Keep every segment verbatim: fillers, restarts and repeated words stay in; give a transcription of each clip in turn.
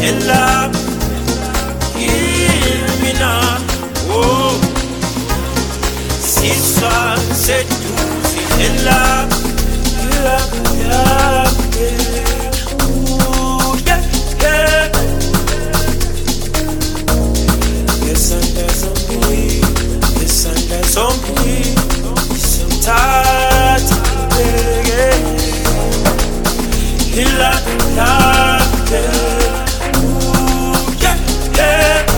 ela ilumina, oh, siswa seduzi ela ela ela, ooh yeah yeah. Yes and there's only, yes and there's only some tight, yeah. Ela ela, ooh yeah yeah.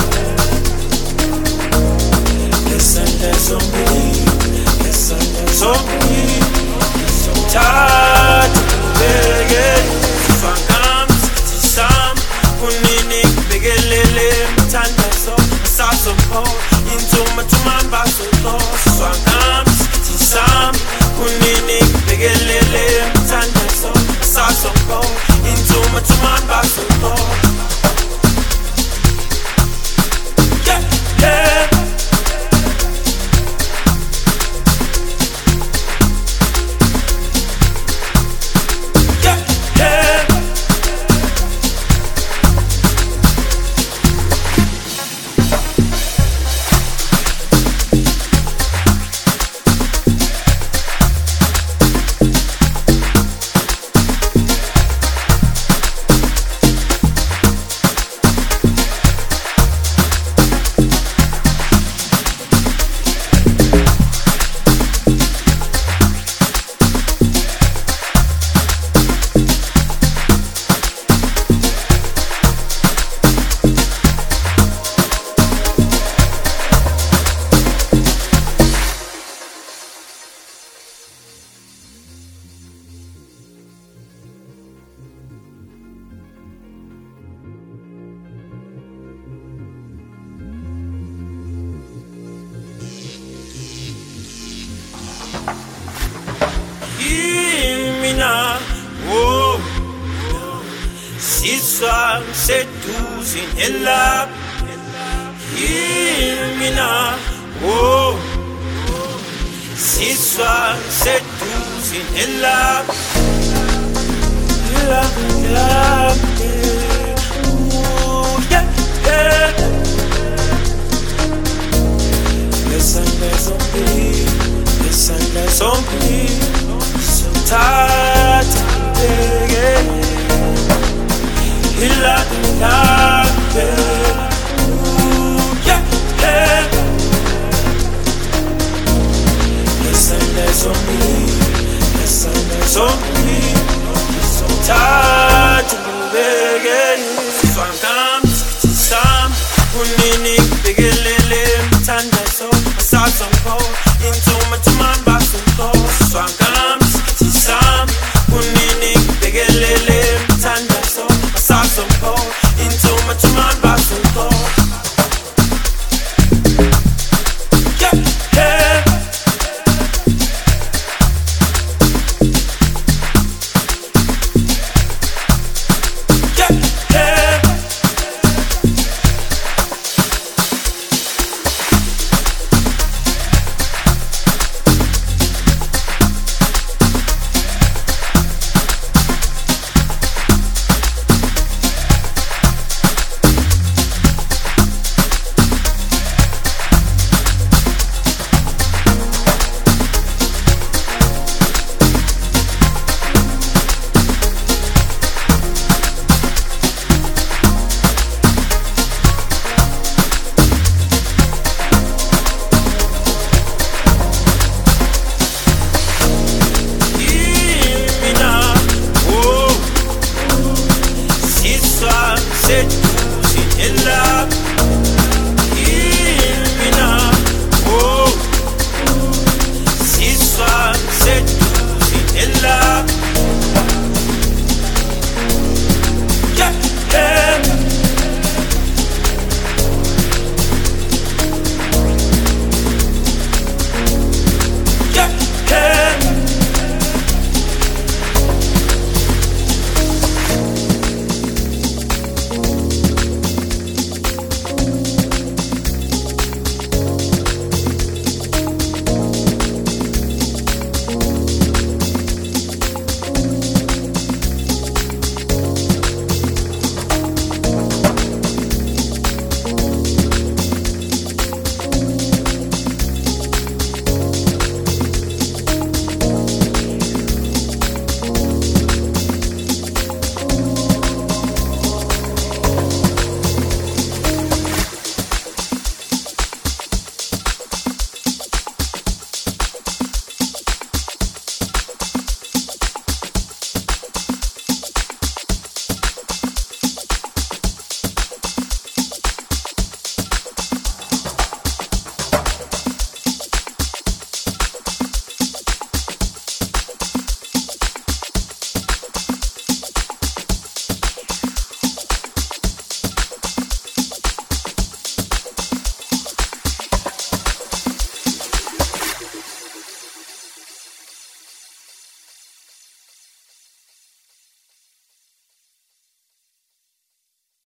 Yes and there's only, yes and there's only some tight, yeah. Fangams tisam kunini begelele mtandazo sasopo into matumamba so fangams tisam kunini begelele mtandazo sasopo into matumamba so yeah yeah. Ilumina, oh, siswa seduzi ela ilumina, oh, siswa seduzi ela ela ela, ooh yeah yeah. Yes and there's only, yes and there's only some tight, yeah. Ila ila, ooh yeah yeah. Yes and there's only, yes and there's only some tight, yeah. Fangams tisam kunini begelele mtandazo sasopo